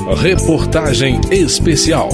Reportagem especial.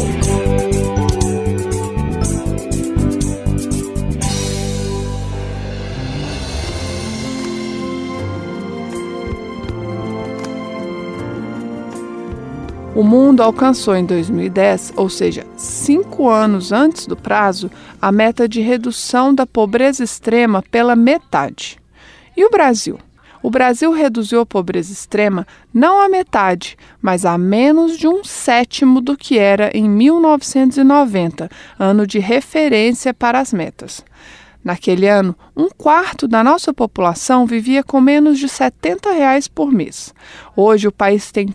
O mundo alcançou em 2010, ou seja, 5 anos antes do prazo, a meta de redução da pobreza extrema pela metade. E o Brasil? O Brasil reduziu a pobreza extrema não à metade, mas a menos de 1/7 do que era em 1990, ano de referência para as metas. Naquele ano, 1/4 da nossa população vivia com menos de R$ 70 por mês. Hoje, o país tem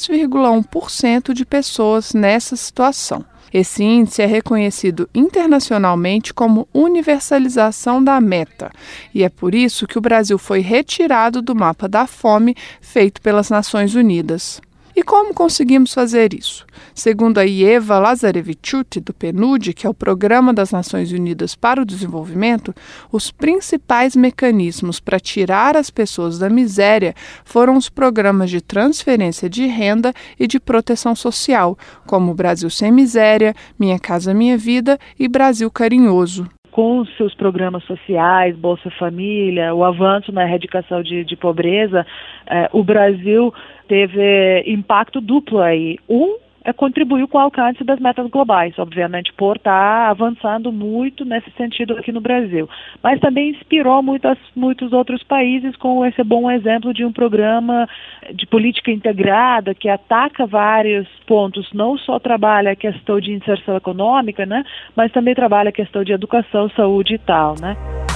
3,1% de pessoas nessa situação. Esse índice é reconhecido internacionalmente como universalização da meta, e é por isso que o Brasil foi retirado do mapa da fome feito pelas Nações Unidas. E como conseguimos fazer isso? Segundo a Ieva Lazarevičiūtė, do PNUD, que é o Programa das Nações Unidas para o Desenvolvimento, os principais mecanismos para tirar as pessoas da miséria foram os programas de transferência de renda e de proteção social, como Brasil Sem Miséria, Minha Casa Minha Vida e Brasil Carinhoso. Com os seus programas sociais, Bolsa Família, o avanço na erradicação de pobreza, o Brasil teve impacto duplo aí. Contribuiu com o alcance das metas globais, obviamente, por estar avançando muito nesse sentido aqui no Brasil. Mas também inspirou muitos outros países com esse bom exemplo de um programa de política integrada que ataca vários pontos, não só trabalha a questão de inserção econômica, né, mas também trabalha a questão de educação, saúde e tal, né.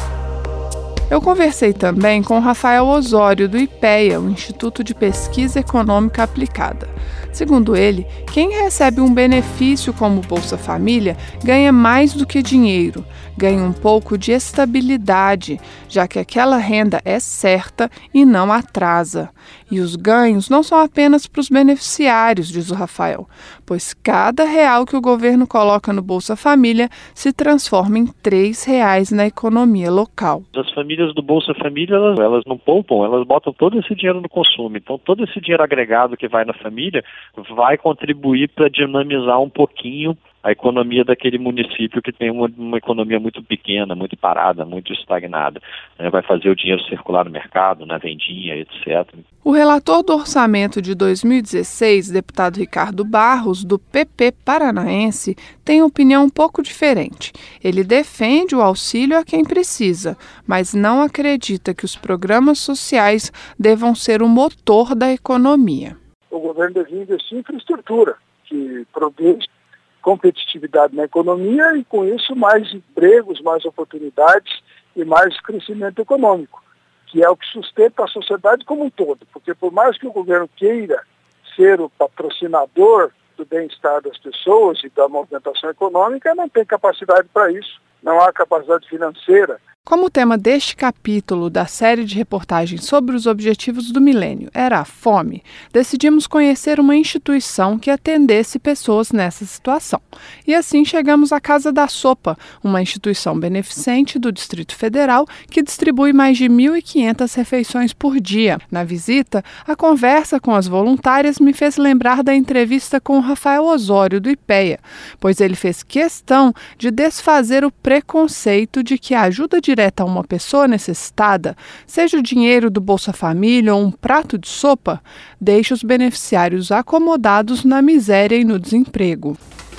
Eu conversei também com Rafael Osório, do IPEA, o Instituto de Pesquisa Econômica Aplicada. Segundo ele, quem recebe um benefício como Bolsa Família ganha mais do que dinheiro, ganha um pouco de estabilidade, já que aquela renda é certa e não atrasa. E os ganhos não são apenas para os beneficiários, diz o Rafael, pois cada real que o governo coloca no Bolsa Família se transforma em R$3 na economia local. As famílias do Bolsa Família, elas não poupam, elas botam todo esse dinheiro no consumo. Então, todo esse dinheiro agregado que vai na família vai contribuir para dinamizar um pouquinho a economia daquele município que tem uma economia muito pequena, muito parada, muito estagnada. Vai fazer o dinheiro circular no mercado, na vendinha, etc. O relator do orçamento de 2016, deputado Ricardo Barros, do PP paranaense, tem opinião um pouco diferente. Ele defende o auxílio a quem precisa, mas não acredita que os programas sociais devam ser o motor da economia. O governo deve investir em infraestrutura, que produz competitividade na economia e, com isso, mais empregos, mais oportunidades e mais crescimento econômico, que é o que sustenta a sociedade como um todo. Porque, por mais que o governo queira ser o patrocinador do bem-estar das pessoas e da movimentação econômica, não tem capacidade para isso, não há capacidade financeira. Como o tema deste capítulo da série de reportagens sobre os objetivos do milênio era a fome, decidimos conhecer uma instituição que atendesse pessoas nessa situação. E assim chegamos à Casa da Sopa, uma instituição beneficente do Distrito Federal que distribui mais de 1.500 refeições por dia. Na visita, a conversa com as voluntárias me fez lembrar da entrevista com o Rafael Osório, do IPEA, pois ele fez questão de desfazer o preconceito de que a ajuda direta a uma pessoa necessitada, seja o dinheiro do Bolsa Família ou um prato de sopa, deixa os beneficiários acomodados na miséria e no desemprego.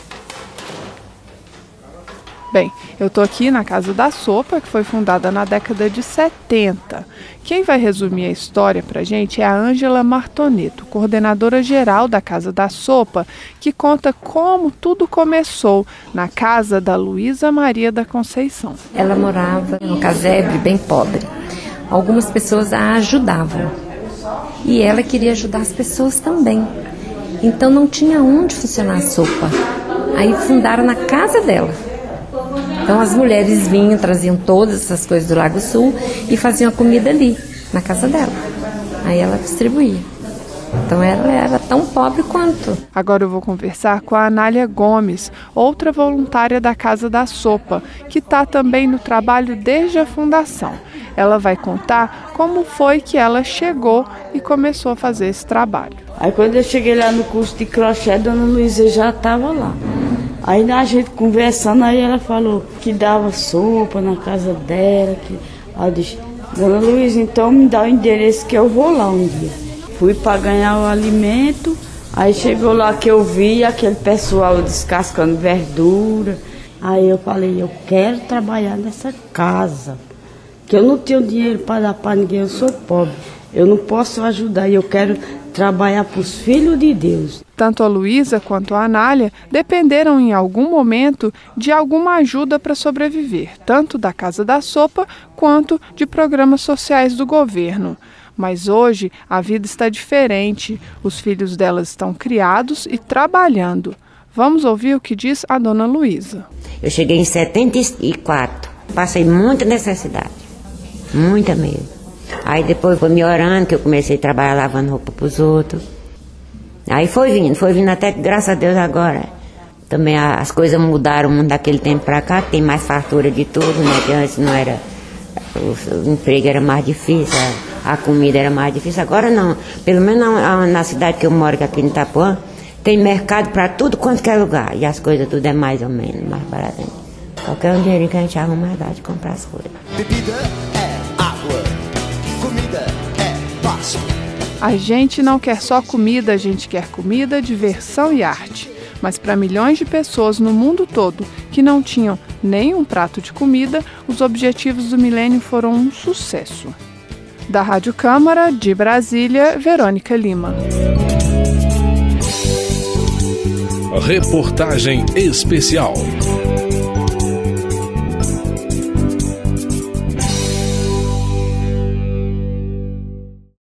Bem, eu estou aqui na Casa da Sopa, que foi fundada na década de 70. Quem vai resumir a história para a gente é a Ângela Martoneto, coordenadora geral da Casa da Sopa, que conta como tudo começou na casa da Luísa Maria da Conceição. Ela morava num casebre bem pobre. Algumas pessoas a ajudavam e ela queria ajudar as pessoas também. Então não tinha onde funcionar a sopa. Aí fundaram na casa dela. Então as mulheres vinham, traziam todas essas coisas do Lago Sul e faziam a comida ali, na casa dela. Aí ela distribuía. Então ela era tão pobre quanto. Agora eu vou conversar com a Anália Gomes, outra voluntária da Casa da Sopa, que está também no trabalho desde a fundação. Ela vai contar como foi que ela chegou e começou a fazer esse trabalho. Aí quando eu cheguei lá no curso de crochê, a dona Luísa já estava lá. Aí a gente conversando, aí ela falou que dava sopa na casa dela. Aí eu disse, dona Luísa, então me dá o endereço que eu vou lá um dia. Fui para ganhar o alimento, aí chegou lá que eu vi aquele pessoal descascando verdura. Aí eu falei, eu quero trabalhar nessa casa, que eu não tenho dinheiro para dar para ninguém, eu sou pobre. Eu não posso ajudar, eu quero trabalhar para os filhos de Deus. Tanto a Luísa quanto a Anália dependeram em algum momento de alguma ajuda para sobreviver, tanto da Casa da Sopa quanto de programas sociais do governo. Mas hoje a vida está diferente, os filhos delas estão criados e trabalhando. Vamos ouvir o que diz a dona Luísa. Eu cheguei em 74, passei muita necessidade, muita mesmo. Aí depois foi melhorando, que eu comecei a trabalhar lavando roupa para os outros. Aí foi vindo até que, graças a Deus, agora também as coisas mudaram daquele tempo para cá, tem mais fartura de tudo, né? Que antes não era, o emprego era mais difícil, a comida era mais difícil. Agora não, pelo menos na cidade que eu moro, aqui em Itapuã, tem mercado para tudo quanto que é lugar. E as coisas tudo é mais ou menos, mais barato. Qualquer um dinheirinho que a gente arruma, mais dá de comprar as coisas. Bebida é água, comida é pasto. A gente não quer só comida, a gente quer comida, diversão e arte. Mas para milhões de pessoas no mundo todo que não tinham nem um prato de comida, os Objetivos do Milênio foram um sucesso. Da Rádio Câmara, de Brasília, Verônica Lima. Reportagem especial.